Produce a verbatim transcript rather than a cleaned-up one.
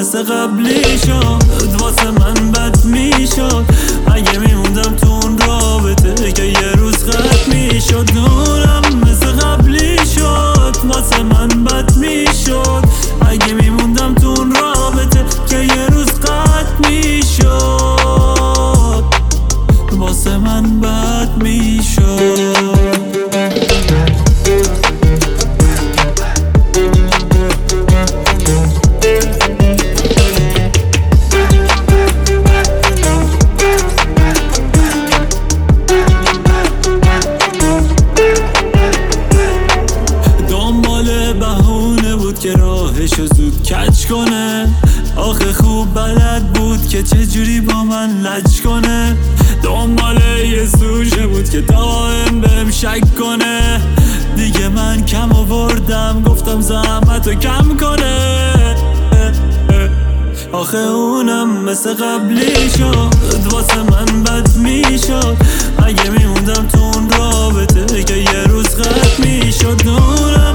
مثل قبلی شد، واسه من بد میشد اگه میموندم تو اون رابطه که یه روز ختم میشد. دورم مثل قبلی شد، واسه من بد میشد اگه میموندم تو اون رابطه که یه روز ختم میشد، واسه من بد میشد. که راهشو زود کج کنه، آخه خوب بلد بود که چجوری با من لج کنه. دنبال یه سوژه بود که دائم بهم شک کنه، دیگه من کم آوردم گفتم زحمتو کم کنه. آخه اونم مثل قبلی شد، واسه من بد میشد اگه میموندم تو اون رابطه که یه روز ختم میشد.